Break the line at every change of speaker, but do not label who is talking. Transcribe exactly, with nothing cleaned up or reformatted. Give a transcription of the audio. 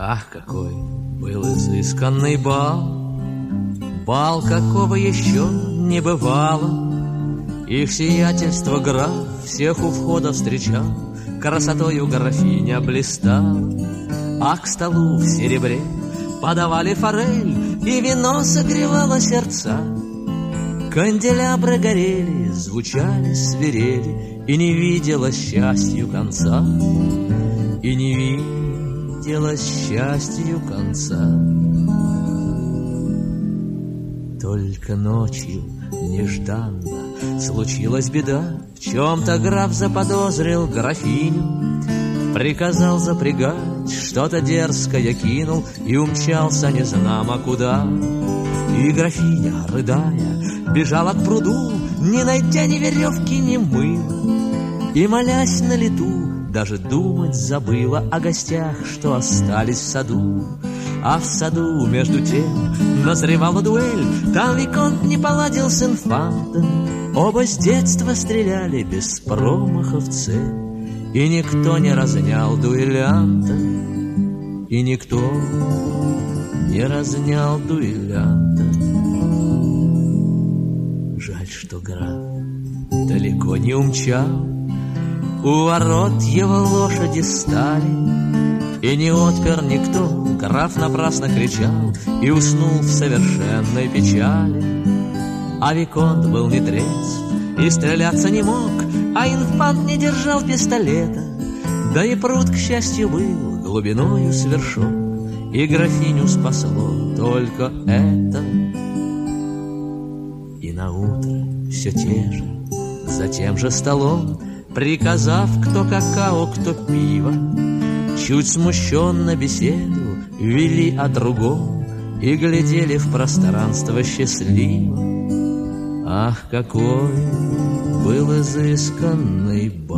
Ах, какой был изысканный бал, бал, какого еще не бывало. Их сиятельство граф всех у входа встречал, красотою графиня блистала. А к столу в серебре подавали форель, и вино согревало сердца. Канделябры горели, звучали свирели, и не видела счастью конца. И не видела счастью конца. Только ночью нежданно случилась беда. В чем-то граф заподозрил графиню, приказал запрягать, что-то дерзкое кинул и умчался незнамо куда. И графиня, рыдая, бежала к пруду, не найдя ни веревки, ни мыла. И, молясь на лету, даже думать забыла о гостях, что остались в саду. А в саду, между тем, назревала дуэль. Там виконт не поладил с инфантом. Оба с детства стреляли без промаха в цель. И никто не разнял дуэлянта. И никто не разнял дуэлянта. Жаль, что граф далеко не умчал. У ворот его лошади стали, и не отпер никто. Граф напрасно кричал и уснул в совершенной печали. А виконт был не трезв и стреляться не мог, а инфант не держал пистолета. Да и пруд, к счастью, был глубиною с вершок, и графиню спасло только это. И наутро все те же, за тем же столом, приказав, кто какао, кто пиво, чуть смущенно беседу вели о другом и глядели в пространство счастливо. Ах, какой был изысканный